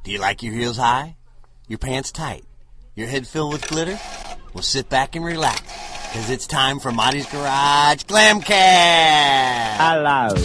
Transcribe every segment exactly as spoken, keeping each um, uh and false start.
Do you like your heels high? Your pants tight? Your head filled with glitter? Well, sit back and relax, because it's time for Marty's Garage Glamcast! Hello.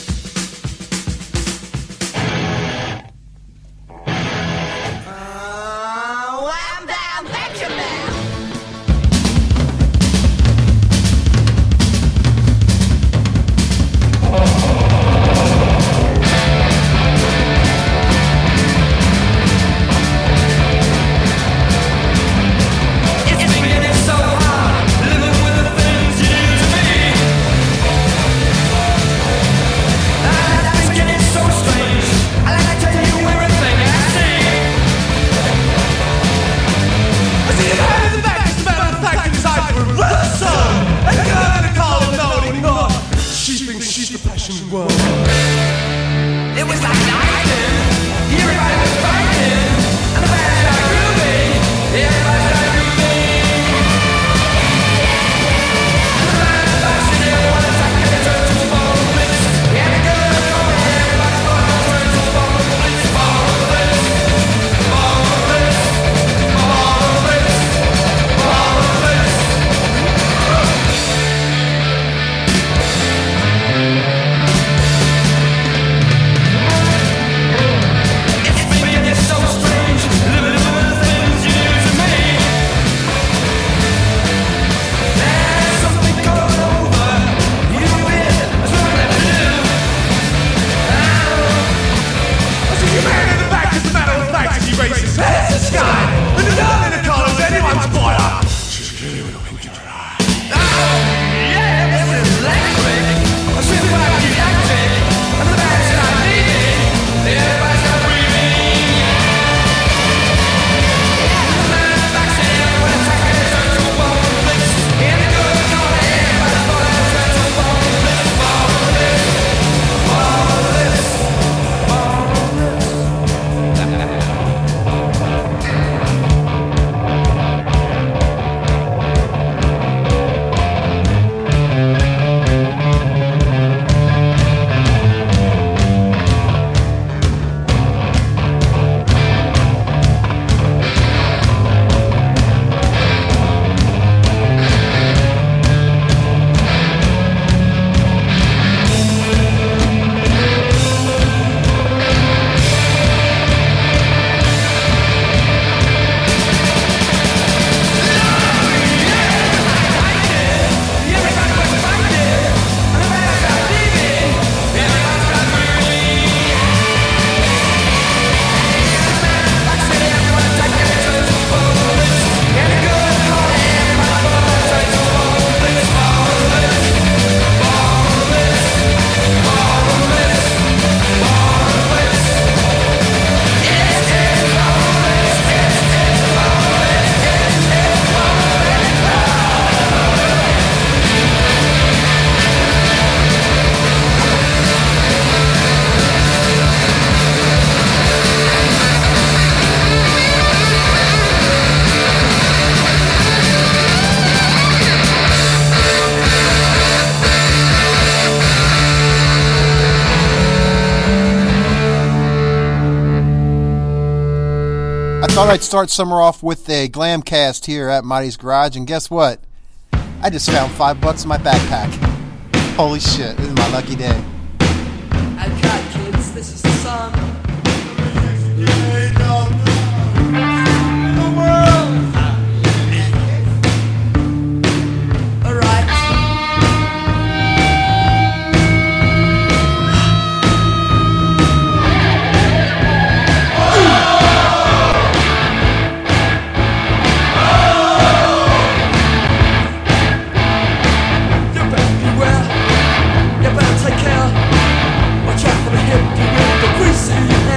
All right, start summer off with a Glamcast here at Marty's Garage, and guess what? I just found five bucks in my backpack. Holy shit, this is my lucky day. Okay, kids, this is the sun. Take care. Watch out for the hip, the greasy.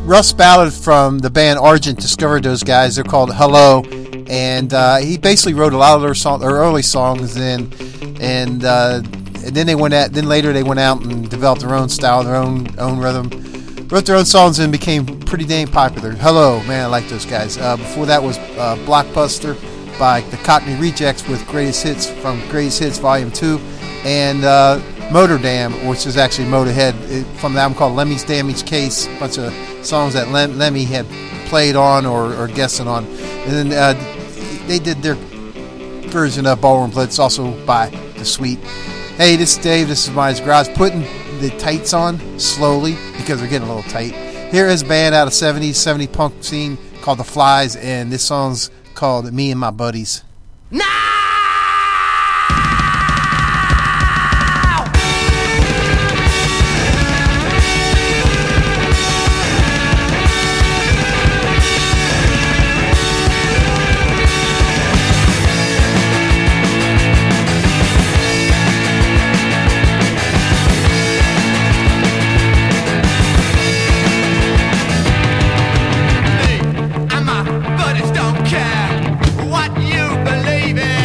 Russ Ballard from the band Argent discovered those guys. They're called Hello, and uh, he basically wrote a lot of their, song, their early songs, and and, uh, and then they went at then later they went out and developed their own style, their own own rhythm, wrote their own songs, and became pretty dang popular. Hello, man, I like those guys. Uh, before that was uh, Blockbuster by the Cockney Rejects with Greatest Hits from Greatest Hits Volume Two, and uh, Motor Dam, which is actually Motorhead, it, from the album called Lemmy's Damaged Case, a bunch of songs that Lem, Lemmy had played on or, or guested on. And then uh, they did their version of Ballroom Blitz, also by The Sweet. Hey, this is Dave, this is Mine's Garage, putting the tights on slowly because they're getting a little tight. Here is a band out of seventies, seventy punk scene called The Flies, and this song's called Me and My Buddies. Now! And my buddies don't care what you believe in.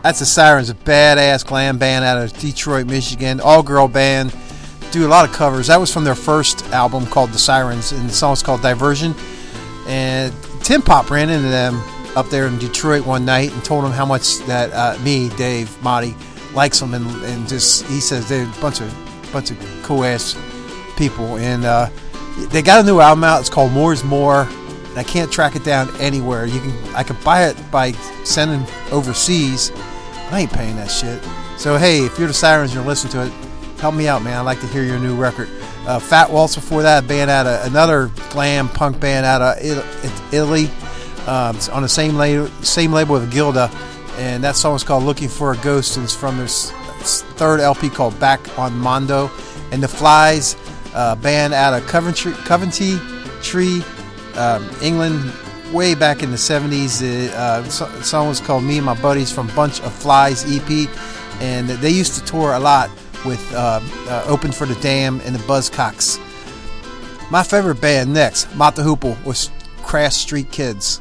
That's the Sirens, a badass glam band out of Detroit, Michigan. All-girl band. Do a lot of covers. That was from their first album called The Sirens, and the song's called Diversion. And Tim Pop ran into them up there in Detroit one night and told them how much that uh, me, Dave, Marty, likes them, and, and just he says they're a bunch of bunch of cool ass people. And uh, they got a new album out. It's called More Is More. And I can't track it down anywhere. You can I can buy it by sending overseas. I ain't paying that shit. So hey, if you're the Sirens and you're listening to it, help me out, man. I'd like to hear your new record. Uh, Fat Waltz before that, a band out of another glam punk band out of Italy, um, on the same label, same label with Gilda, and that song is called "Looking for a Ghost," and it's from their third L P called "Back on Mondo." And the Flies, uh, band out of Coventry, Coventry, Tree, um, England, way back in the seventies. The uh, song was called "Me and My Buddies" from Bunch of Flies E P, and they used to tour a lot with uh, uh, Open for the Dam and the Buzzcocks. My favorite band next, Mott the Hoople, was Crash Street Kids.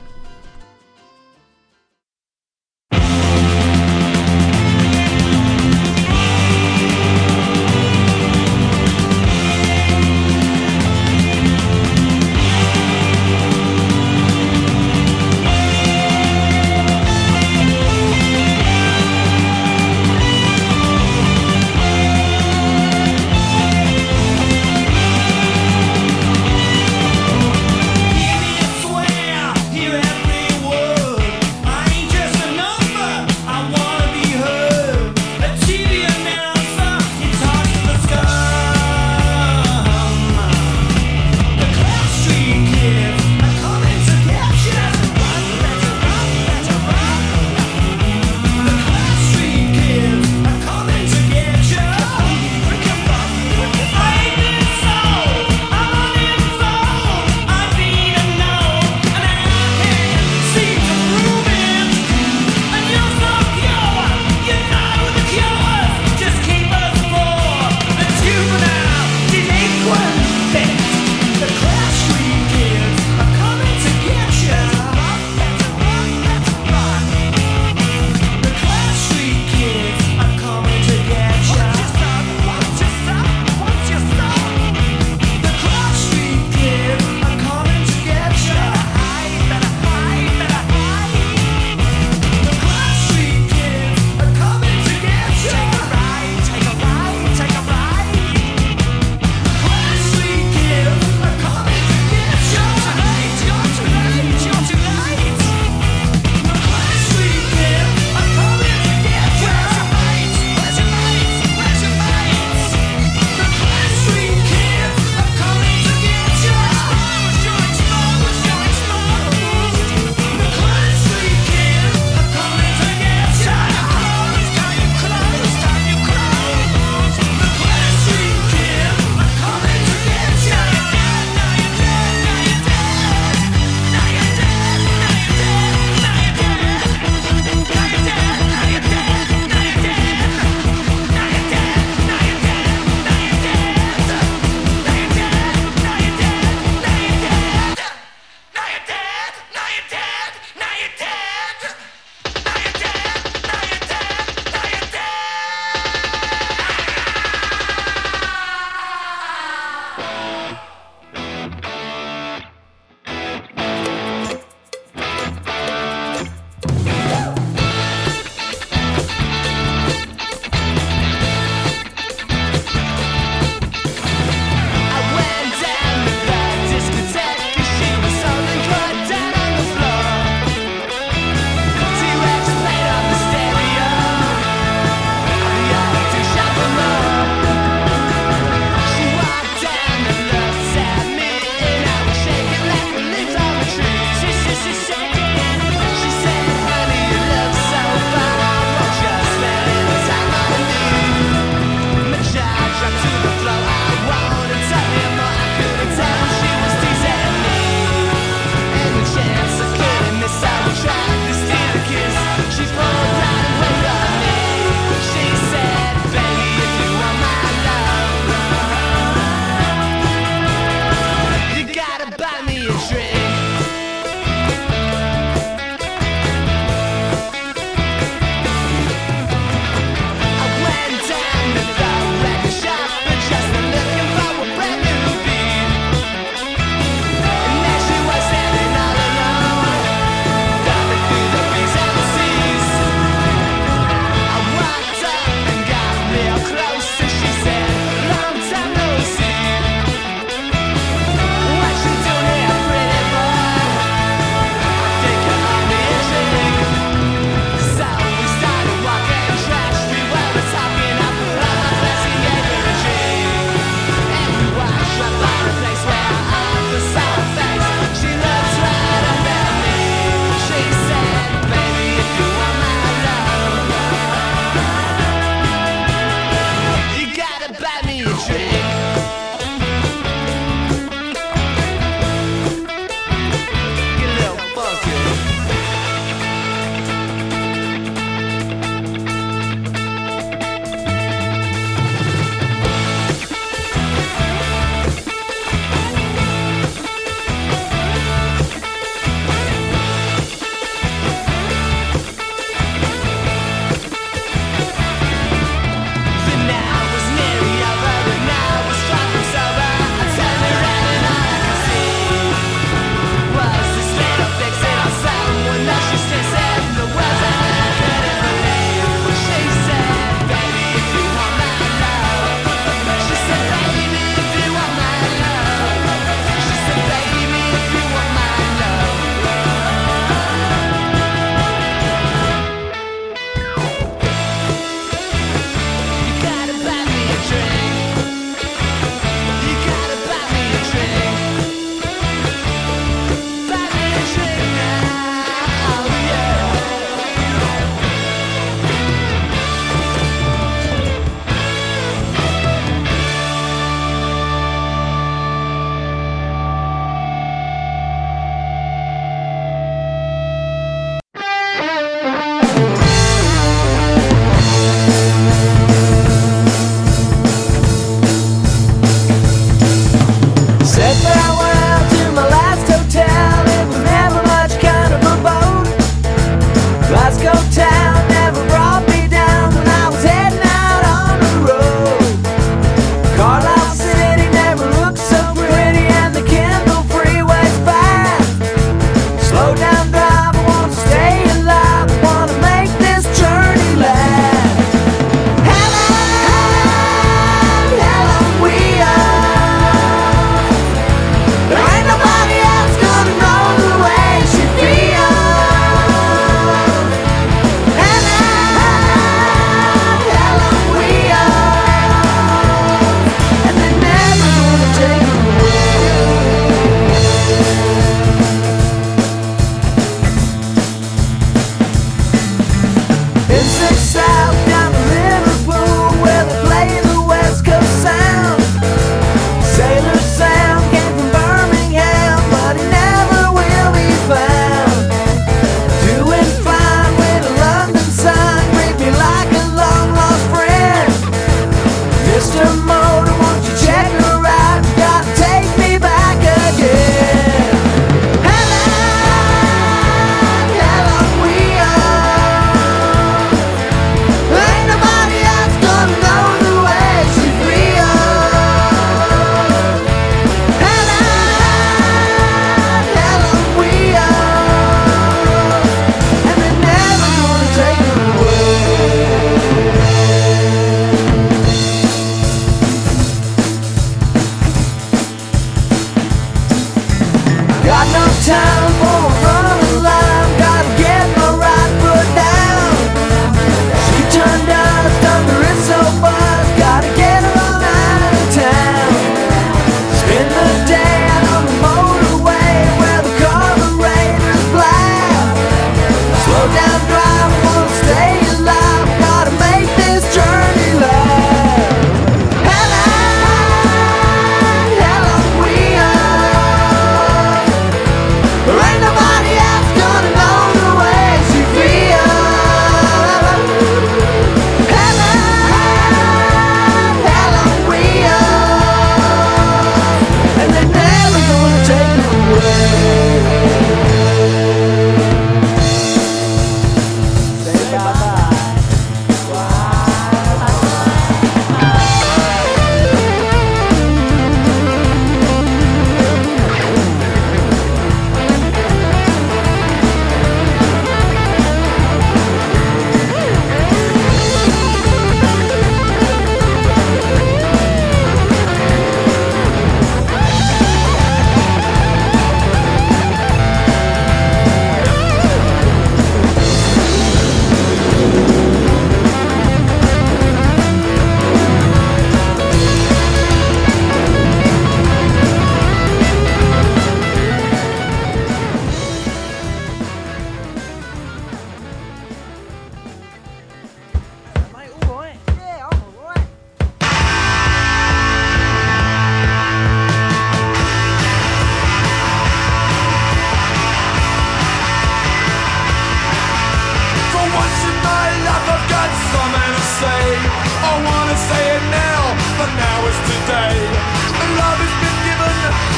Here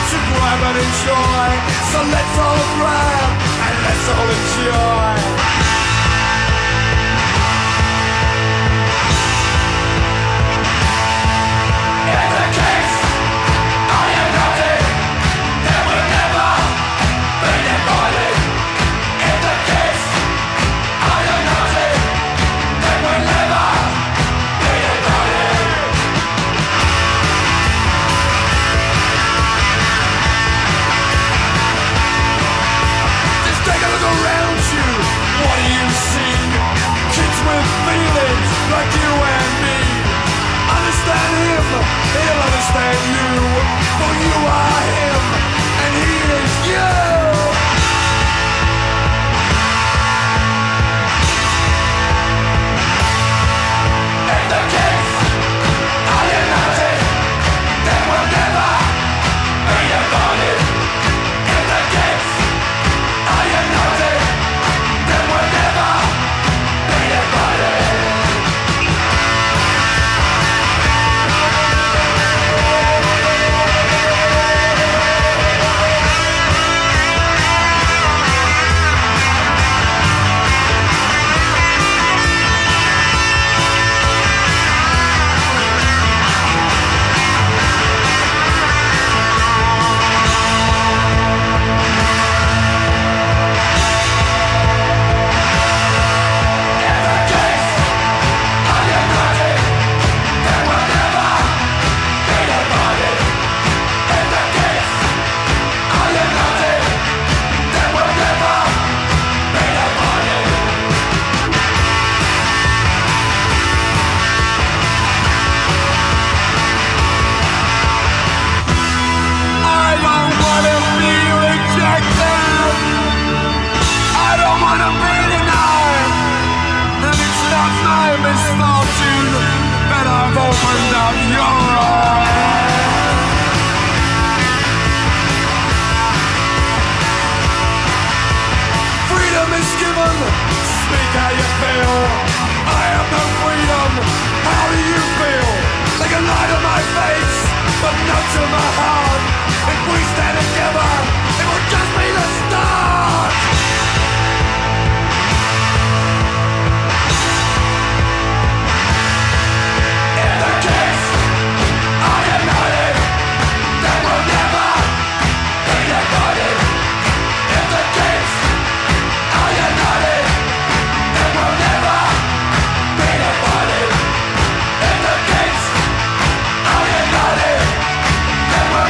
to grab and enjoy. So let's all grab and let's all enjoy. Like you and me, understand him, he'll understand you. For you are him, and he is you. If the kids are united, then we'll never be divided. If the kids are united, then we'll never be divided. Then we'll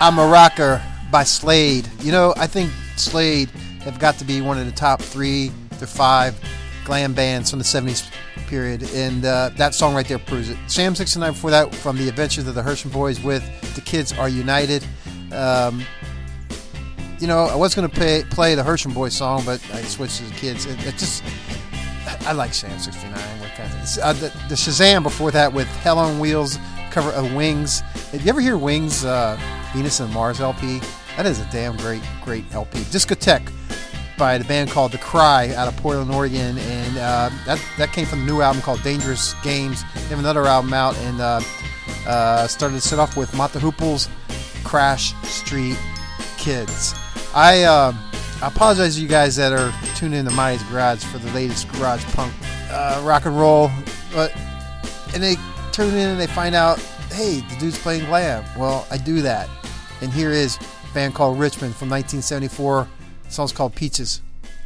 I'm a Rocker by Slade. You know, I think Slade have got to be one of the top three to five glam bands from the seventies period, and uh, that song right there proves it. Sham sixty-nine before that, from The Adventures of the Hershey Boys with The Kids Are United. Um, you know, I was going to play, play the Hershey Boys song, but I switched to The Kids. It, it just, I like Sham sixty-nine. What kind of, uh, the, the Shazam before that with Hell on Wheels, cover of Wings. Did you ever hear Wings, uh, Venus and Mars L P? That is a damn great, great L P. Discotheque by the band called The Cry out of Portland, Oregon, and uh, that that came from the new album called Dangerous Games. They have another album out, and uh, uh, started to set off with Mott the Hooples, Crash Street Kids. I, uh, I apologize to you guys that are tuning in to Mighty's Garage for the latest garage punk uh, rock and roll, but and they tune in and they find out, hey, the dude's playing glam. Well, I do that, and here is a band called Richmond from nineteen seventy-four. The song's called Peaches.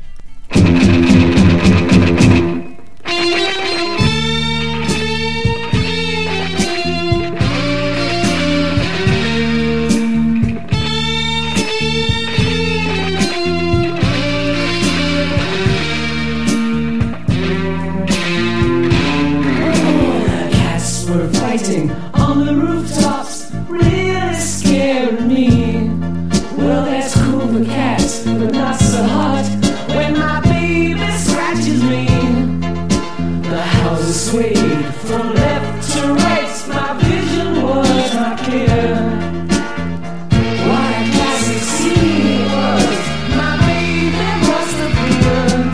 Cats were fighting on the rooftops, really scared me. Well, that's cool for cats, but not so hot when my baby scratches me. The houses swayed from left to right, my vision was not clear. What a classic scene it was, my baby must appear.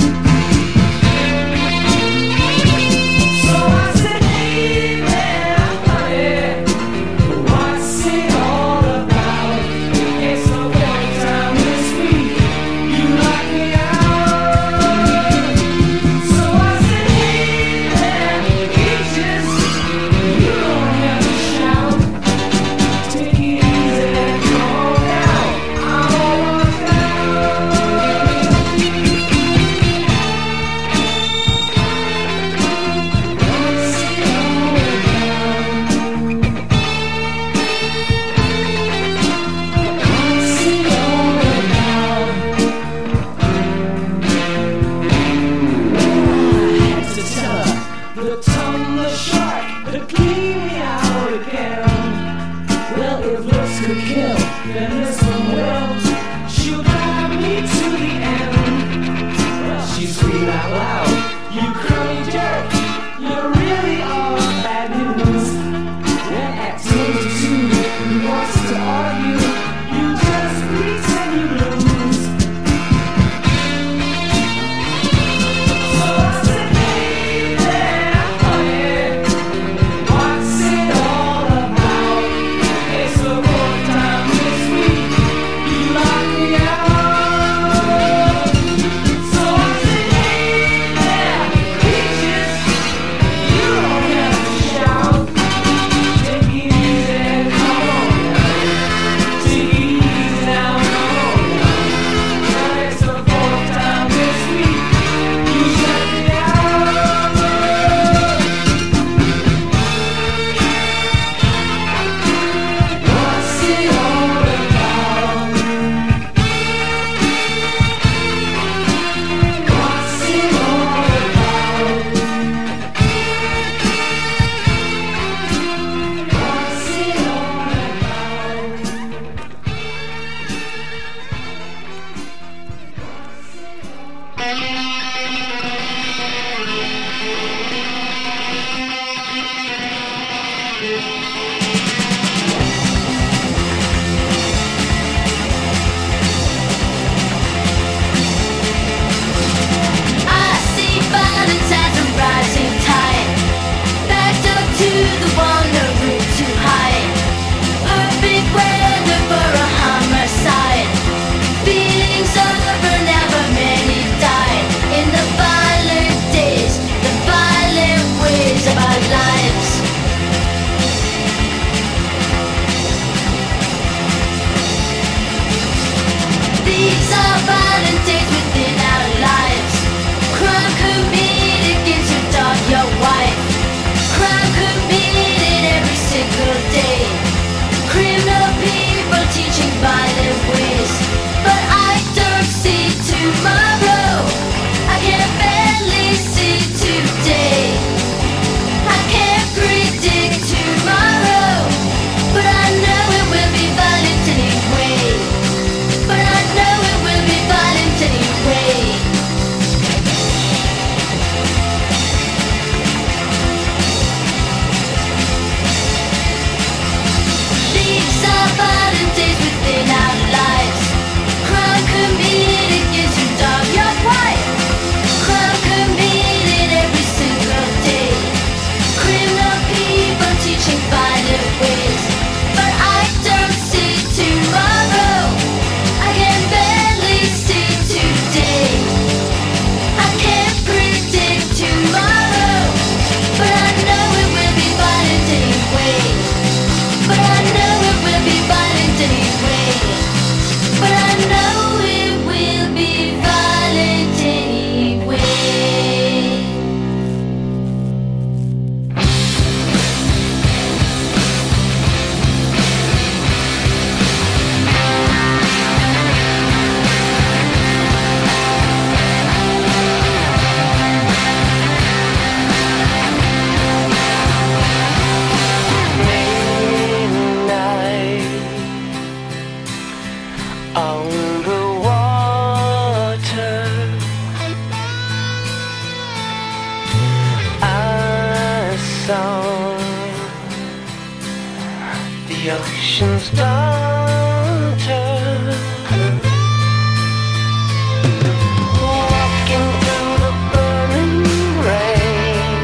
So I said, hey there, honey, what's it all about? It's a one time this week, you lock me out. So I said, hey there, peaches, you don't have to shout. Take it easy, calm down, I'm all locked out. What's it all about? What's it all about? I had to tell her, the Tom the shark, to clean me out again. Well, if looks could kill, then this one will. She'll drive me to the end. Well, she screamed out loud, you crummy jerk, you really are bad news. Well, at twenty-two, who wants to argue? You just pretend you lose. So I said, hey there, honey, what's it all about? It's the fourth time this week, you locked me out. So I said, hey there, peaches, you don't have to shout. Take it easy, come on now. Take it easy now, come on now. Well, it's the fourth time this week, you shut me out. What's it all about? What's it all about? What's it all about? I see Valentine's a rising tide, backed up to the wall, no room to hide. Perfect weather for a homicide. Feelings over, never many died. In the violent days, the violent ways of our lives. These are violent days within our lives. Crime committed against your dog, your wife. Crime committed the ocean's daughter, walking through the burning rain,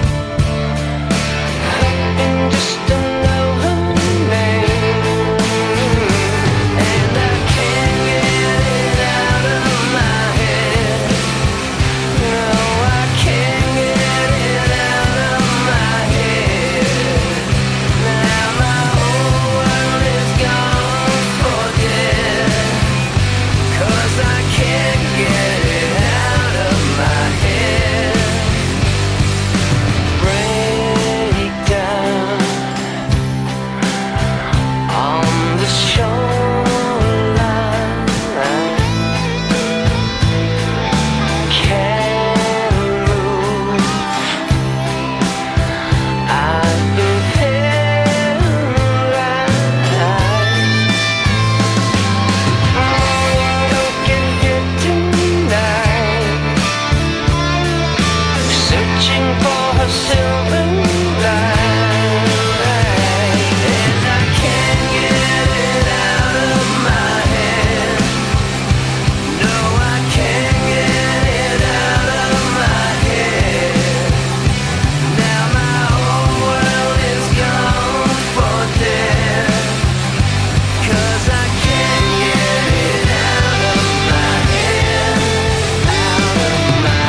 hoping just to know her name, and I can't get it out of my head. No, I can't get it out of my head. Now my whole world is gone for dead, 'cause I can't get it out of my head. Break down on the shoreline, can't move. I've been paralyzed. Don't get here tonight, searching for her silver light, and I can't get it out of my head. No, I can't get it out of my head. Now my whole world is gone for dead, 'cause I can't get it out of my head, out of my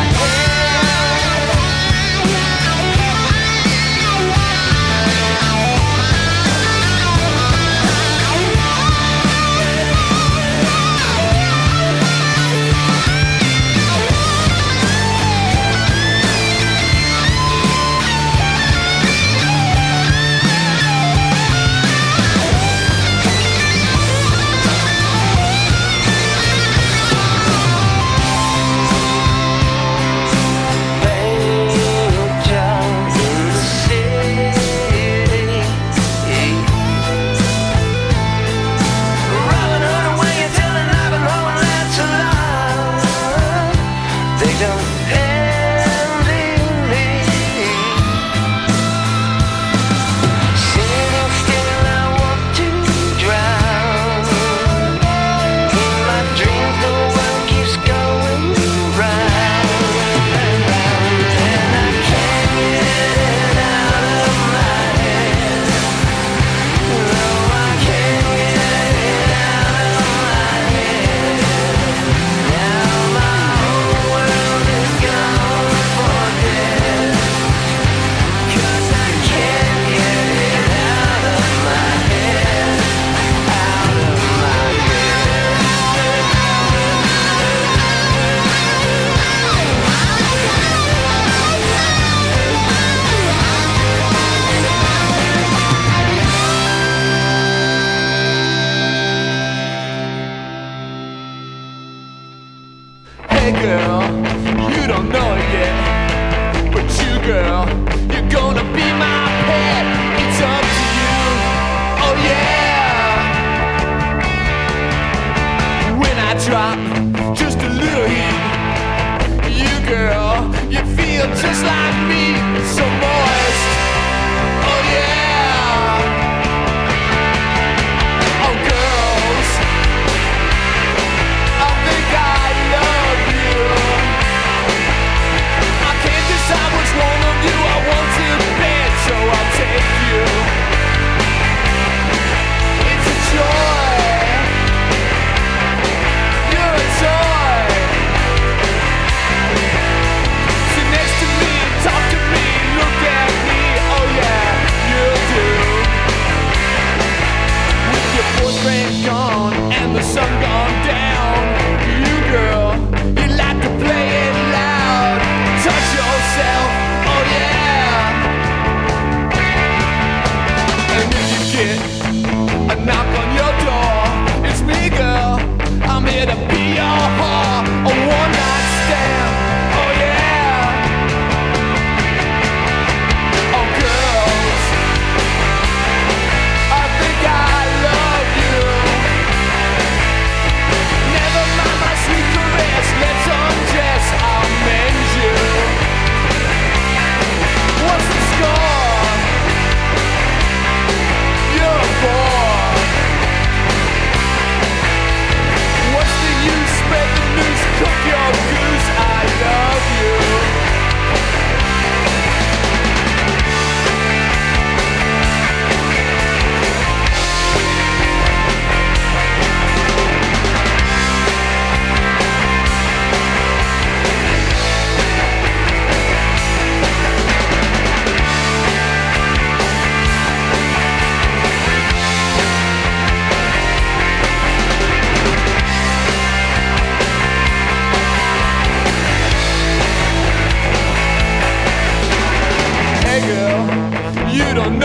Hey girl, you don't know it yet, but you girl, you're gonna be my pet. It's up to you, oh yeah. When I drop just a little heat, you girl, you feel just like me, so moist, oh yeah. Oh girls, I think I love you. I can't decide which one of you I want to bet, so I'll take you. It's a joy. You're a toy. Sit next to me, talk to me, look at me. Oh yeah, you do. With your boyfriend gone and the sun gone down, you girl, you like to play it loud. Touch yourself, oh yeah. And if you get a knock on your door, it's me girl, I'm here to be your whore. A one night stand, oh yeah. Oh girls, I think I love you. Never mind my sweet caress, let's undress, I'll mend you. What's the score? You're a boy.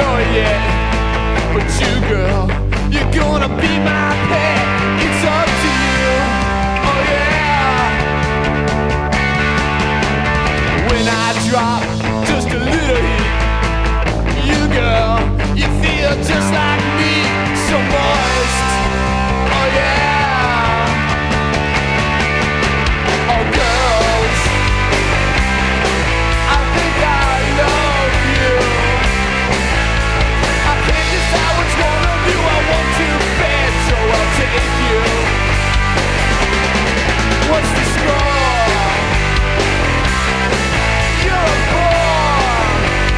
know it yet, but you, girl, you're gonna be my pet. It's up to you, oh yeah. When I drop just a little heat, you, girl, you feel just like me, so moist, oh yeah. Oh girls, I think I love you. I can't decide which one of you I want to bet, so I'll take you. What's the score? You're a bore.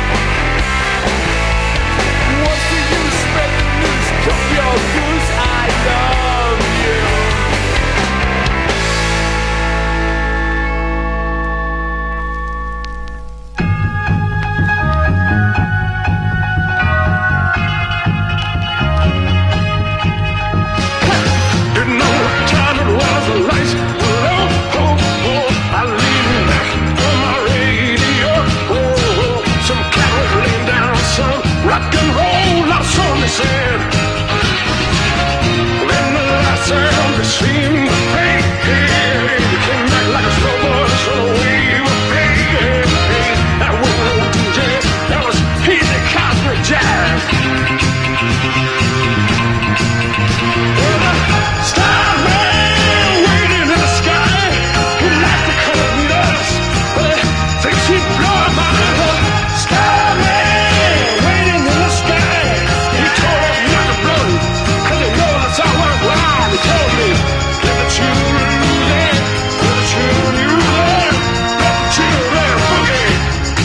What's the use? Spread the news, cook your goose. I love you. Didn't know what time it was, the lights were low. Oh, oh, I leaned back on my radio. Oh, oh, some cat was laying down some rock and roll. Now somebody said, then the last sound that seemed to fade. It came back like a slow bus on a wave of pain. That was no D J, that was easy cosmic jazz. Starman waiting in the sky, he'd like to come and meet us, but he thinks he'd blow our minds up. Starman waiting in the sky, he told us not to blow, 'cause he knows it's all worthwhile. He told me, let the children dance, let the children dance, let the children boogie.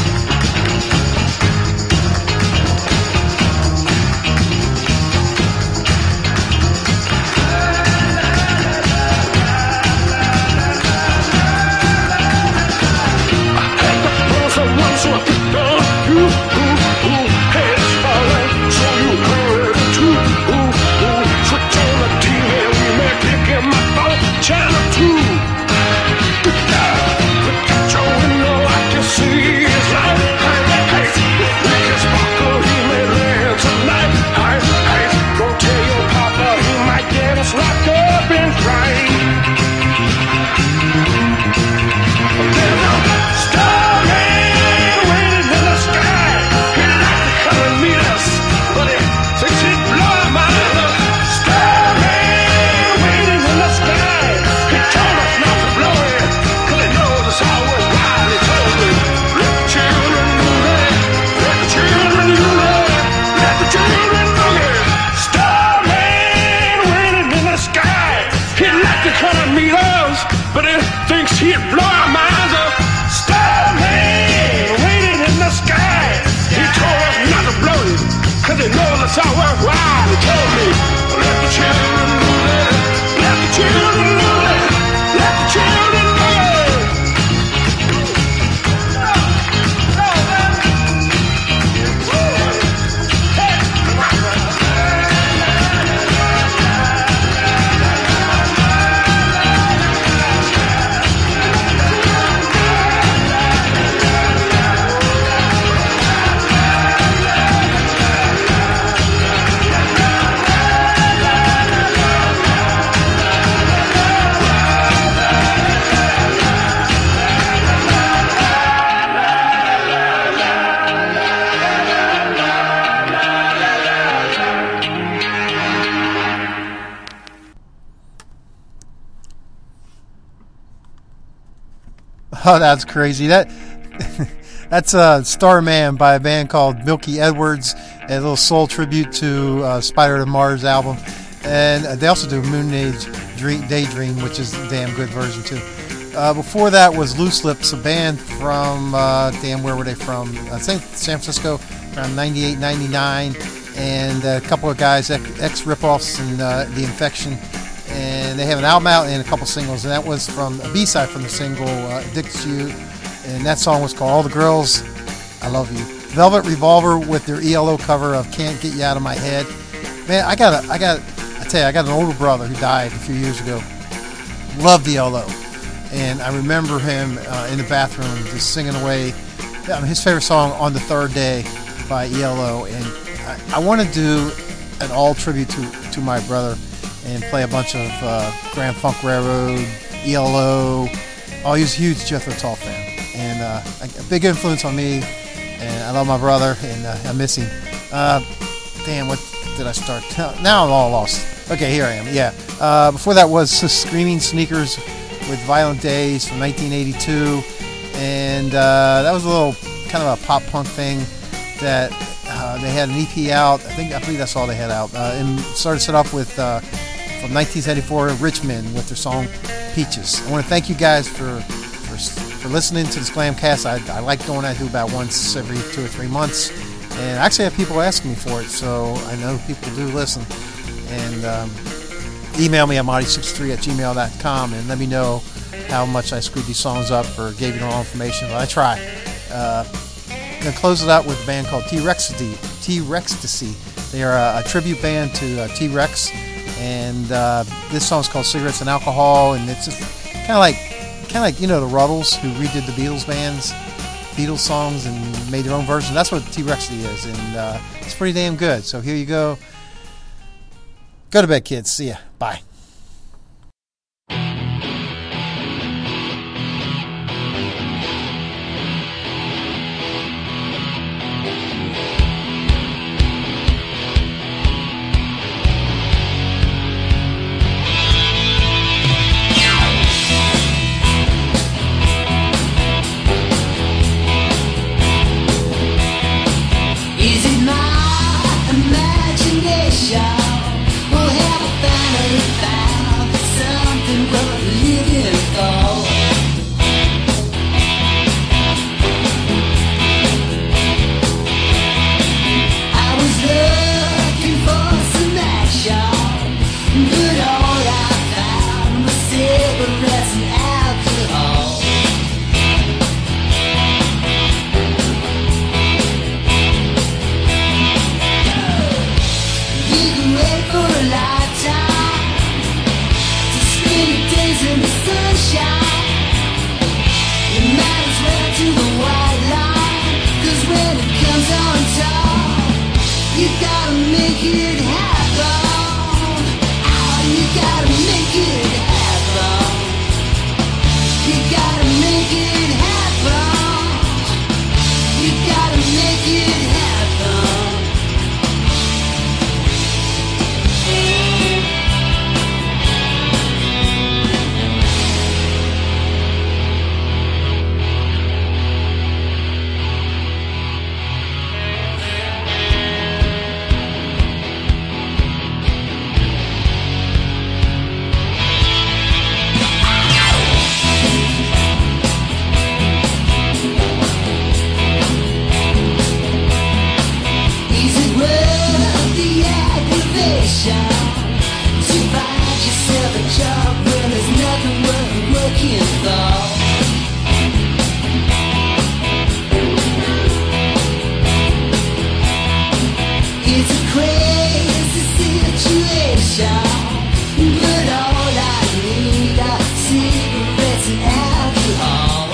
Someone so I picked on you, ooh, ooh, hey, it's alright, so you heard it too, ooh, ooh, switch on the T V and we may pick him up on channel two. Look at your window, I can see his light, hey, hey, make his sparkle, he may land tonight, hey, hey, go tell your papa, he might get us locked up and right. There's a starman waiting in the sky. He'd like to come and meet us, but he thinks he'd blow our minds up. Starman waiting in the sky. He told us not to blow it, 'cause he knows it's all worthwhile. He told me, let the children do that, let the children do that, let the children do it. Starman waiting in the sky. He'd like to come and meet us, but he thinks he'd blow our minds up. Starman waiting in the sky. He told us not to blow it, 'cause he knows it's all worthwhile. He told me, let the children do that, let the children do that, let the children do it. Oh, that's crazy. That that's uh, Starman by a band called Milky Edwards, a little soul tribute to uh, Spider of Mars album, and uh, they also do Moon Age Dream, Daydream, which is a damn good version too. Uh, before that was Loose Lips, a band from uh, damn where were they from? I think San Francisco, around ninety-eight, ninety-nine, and a couple of guys, ex ripoffs and uh, The Infection. And they have an album out and a couple singles, and that was from a B-side from the single uh, Addicted to You, and that song was called All the Girls, I Love You. Velvet Revolver with their E L O cover of Can't Get You Out of My Head. Man, I got a, I got, I tell you, I got an older brother who died a few years ago. Loved E L O, and I remember him uh, in the bathroom just singing away. I mean, his favorite song, On the Third Day, by E L O, and I, I want to do an all tribute to, to my brother and play a bunch of uh, Grand Funk Railroad, E L O. Oh, he was a huge Jethro Tull fan, and uh, a big influence on me. And I love my brother, and uh, I miss him. Uh, damn, what did I start? Now I'm all lost. Okay, here I am. Yeah. Uh, before that was Screaming Sneakers with Violent Days from nineteen eighty-two, and uh, that was a little kind of a pop punk thing that uh, they had an E P out. I think I believe that's all they had out. Uh, and started set off with uh, from nineteen seventy-four Richmond with their song Peaches. I want to thank you guys for for, for listening to this Glamcast. I, I like doing that. I do about once every two or three months, and I actually have people asking me for it, so I know people do listen. And um, email me at marty sixty-three at gmail dot com and let me know how much I screwed these songs up or gave you the wrong information. But I try. Uh, I'm going to close it out with a band called T-Rextasy. T-Rextasy. They are a, a tribute band to uh, T-Rex, and uh, this song is called Cigarettes and Alcohol, and it's kind of like, kind of like you know the Ruddles who redid the Beatles bands, Beatles songs, and made their own version. That's what T-Rextasy is, and uh, it's pretty damn good. So here you go. Go to bed, kids. See ya. Bye. Is it my imagination? Or have I finally found something worth living for? I was looking for some action, but all I found was cigarettes and alcohol. You can wait for a lifetime to spend your days in the sunshine. You might as well do the white line, 'cause when it comes on top, you gotta make it happen. Oh, you gotta make it happen. You gotta make it happen. You gotta make it happen. Is it worth the aggravation to find yourself a job when there's nothing worth working for? It's a crazy situation, but all I need are cigarettes and alcohol.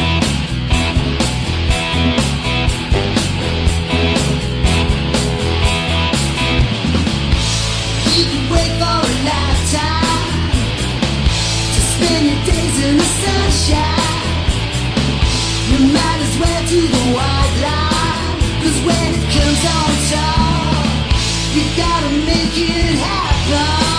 You can wait for a lifetime to spend your days in the sunshine. You might as well do the white line, 'cause when it comes on top, you gotta make it happen.